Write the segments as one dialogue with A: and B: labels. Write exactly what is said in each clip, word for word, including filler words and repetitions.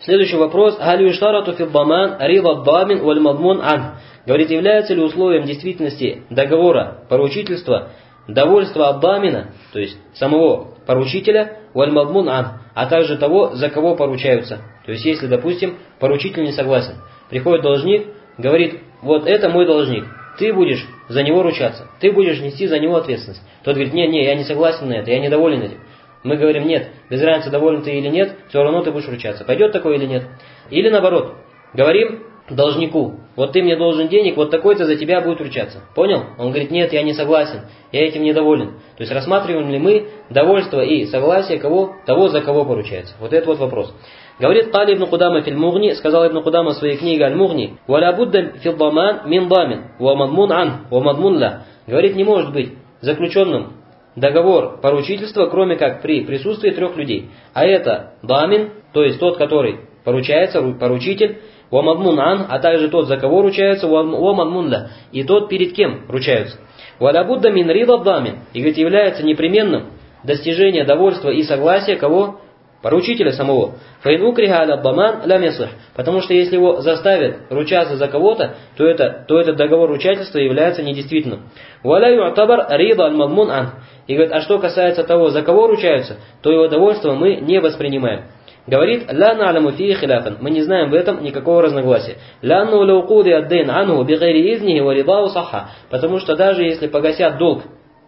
A: Следующий вопрос. Галь юштарату фи даман рида дамин валь мадмун ан. Говорит, является ли условием действительности договора поручительства довольство от дамина, то есть самого поручителя, валь мадмун ан, а также того, за кого поручаются. То есть, если, допустим, поручитель не согласен, приходит должник, говорит, вот это мой должник, ты будешь за него ручаться, ты будешь нести за него ответственность. Тот говорит, не, не, я не согласен на это, я недоволен этим. Мы говорим, нет, без разницы, доволен ты или нет, все равно ты будешь ручаться. Пойдет такое или нет? Или наоборот, говорим должнику, вот ты мне должен денег, вот такой-то за тебя будет ручаться. Понял? Он говорит, нет, я не согласен, я этим недоволен. То есть рассматриваем ли мы довольство и согласие кого, того, за кого поручается? Вот это вот вопрос. Говорит Кали ибн Кудама фил Мугни, сказал ибн Кудама в своей книге Аль-Мугни, «Валя будда фил даман мин дамин, ва мадмун ан, ва мадмун ла». Говорит, не может быть заключенным договор поручительства, кроме как при присутствии трех людей. А это дамин, то есть тот, который поручается, поручитель, ва мадмун ан, а также тот, за кого ручается, ва мадмун ла, и тот, перед кем ручаются. «Валя будда мин рида дамин», и говорит, является непременным достижение довольства и согласия кого? Поручителя самого. Фаин укриха аля даман ля мясах. Потому что если его заставят ручаться за кого-то, то, это, то этот договор ручательства является недействительным. Валя ю'табар рида аль мадмун ан. И говорит, а что касается того, за кого ручаются, то его довольство мы не воспринимаем. Говорит, ля на'ламу фии хиляфан. Мы не знаем в этом никакого разногласия. Лянну лаукуди аддейн анху бигайри изниhi ва ридау саха. Потому что даже если погасят долг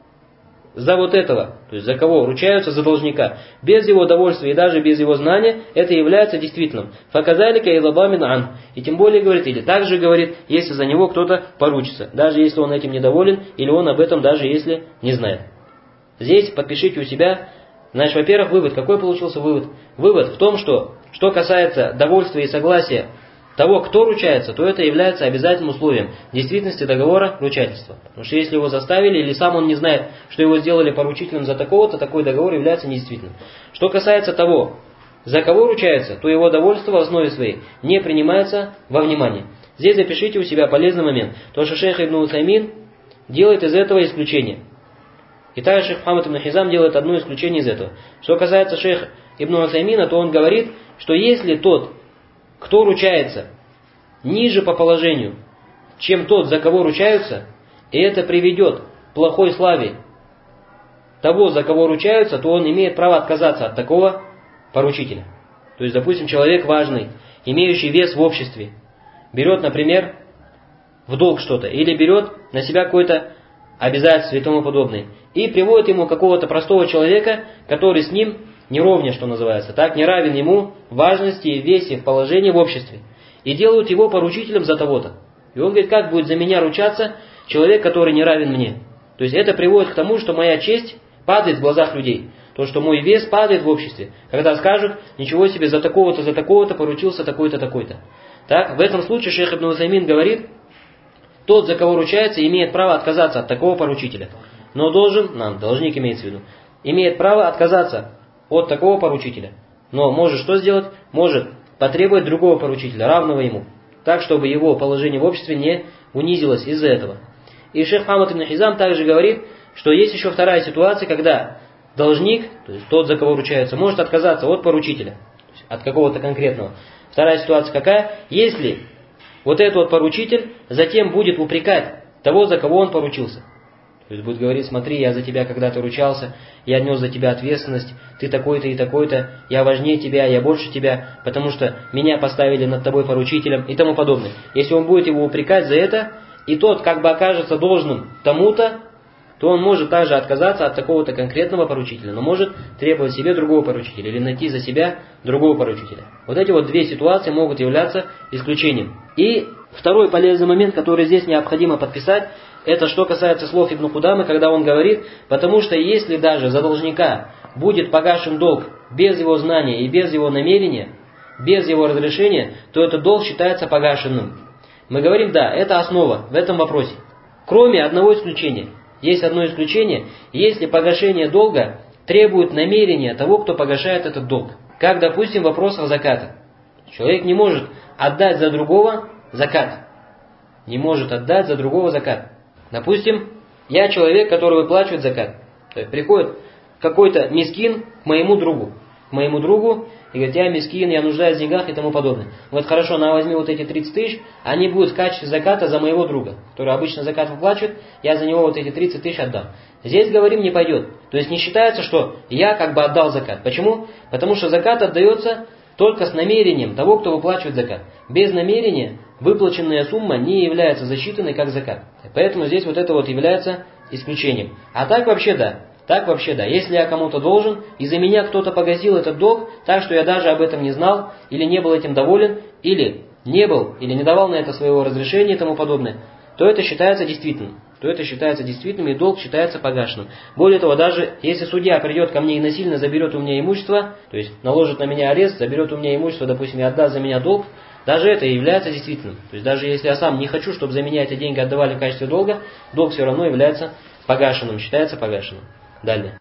A: за вот этого, то есть за кого ручаются, за должника, без его довольства и даже без его знания, это является действительным. Факазалика и лабамин ан. И тем более говорит, или также говорит, если за него кто-то поручится, даже если он этим недоволен, или он об этом даже если не знает. Здесь подпишите у себя, значит, во-первых, вывод. Какой получился вывод? Вывод в том, что, что касается довольства и согласия того, кто ручается, то это является обязательным условием действительности договора ручательства. Потому что если его заставили, или сам он не знает, что его сделали поручителем за такого-то, такой договор является недействительным. Что касается того, за кого ручается, то его довольство в основе своей не принимается во внимание. Здесь запишите у себя полезный момент. То, что шейх Ибн Утаймин делает из этого исключение. И также шейх Мухаммад ибн Хизам делает одно исключение из этого. Что касается шейха Ибн Утаймина, то он говорит, что если тот, кто ручается, ниже по положению, чем тот, за кого ручаются, и это приведет к плохой славе того, за кого ручаются, то он имеет право отказаться от такого поручителя. То есть, допустим, человек важный, имеющий вес в обществе, берет, например, в долг что-то, или берет на себя какое-то обязательство и тому подобное, и приводит ему какого-то простого человека, который с ним не ровня, что называется, так, не равен ему в важности, в весе, в положении в обществе. И делают его поручителем за того-то. И он говорит, как будет за меня ручаться человек, который не равен мне? То есть это приводит к тому, что моя честь падает в глазах людей. То, что мой вес падает в обществе. Когда скажут, ничего себе, за такого-то, за такого-то поручился такой-то, такой-то. Так, в этом случае шейх Ибн Утаймин говорит, тот, за кого ручается, имеет право отказаться от такого поручителя. Но должен, нам, должник имеется в виду, имеет право отказаться от такого поручителя. Но может что сделать? Может потребовать другого поручителя, равного ему. Так, чтобы его положение в обществе не унизилось из-за этого. И шейх Мухаммад ибн Хизам также говорит, что есть еще вторая ситуация, когда должник, то есть тот, за кого ручается, может отказаться от поручителя, то есть от какого-то конкретного. Вторая ситуация какая? Если вот этот вот поручитель затем будет упрекать того, за кого он поручился. То есть будет говорить, смотри, я за тебя когда-то ручался, я нес за тебя ответственность, ты такой-то и такой-то, я важнее тебя, я больше тебя, потому что меня поставили над тобой поручителем и тому подобное. Если он будет его упрекать за это, и тот как бы окажется должным тому-то, то он может также отказаться от такого-то конкретного поручителя, но может требовать себе другого поручителя или найти за себя другого поручителя. Вот эти вот две ситуации могут являться исключением. И второй полезный момент, который здесь необходимо подписать, это что касается слов Ибн Кудамы, когда он говорит, потому что если даже за должника будет погашен долг без его знания и без его намерения, без его разрешения, то этот долг считается погашенным. Мы говорим, да, это основа в этом вопросе. Кроме одного исключения. Есть одно исключение, если погашение долга требует намерения того, кто погашает этот долг. Как, допустим, в вопросах заката. Человек не может отдать за другого закат. Не может отдать за другого закат. Допустим, я человек, который выплачивает закат. То есть приходит какой-то мискин к моему другу. К моему другу и говорит, я мискин, я нуждаюсь в деньгах и тому подобное. Вот хорошо, на возьми вот эти тридцать тысяч, они будут в качестве заката за моего друга, который обычно закат выплачивает, я за него вот эти тридцать тысяч отдам. Здесь, говорим, не пойдет. То есть не считается, что я как бы отдал закат. Почему? Потому что закат отдается только с намерением того, кто выплачивает закат. Без намерения выплаченная сумма не является засчитанной как закат. Поэтому здесь вот это вот является исключением. А так вообще да. Так вообще да. Если я кому-то должен, и за меня кто-то погасил этот долг, так что я даже об этом не знал, или не был этим доволен, или не был, или не давал на это своего разрешения и тому подобное, то это считается действительным. То это считается действительным, и долг считается погашенным. Более того, даже если судья придет ко мне и насильно заберет у меня имущество, то есть наложит на меня арест, заберет у меня имущество, допустим, и отдаст за меня долг, даже это является действительным. То есть даже если я сам не хочу, чтобы за меня эти деньги отдавали в качестве долга, долг все равно является погашенным, считается погашенным. Далее.